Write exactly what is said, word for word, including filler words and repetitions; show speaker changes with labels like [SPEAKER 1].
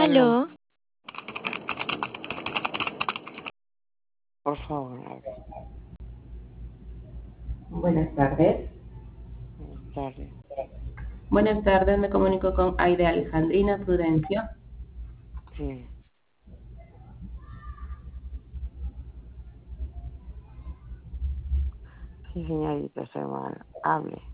[SPEAKER 1] Aló.
[SPEAKER 2] Aló,
[SPEAKER 1] Por favor, hable.
[SPEAKER 3] Buenas tardes.
[SPEAKER 1] Buenas tardes.
[SPEAKER 3] Buenas tardes, me comunico con Aide Alejandrina Prudencio.
[SPEAKER 1] Sí, sí, señorita, su hermana. Hable.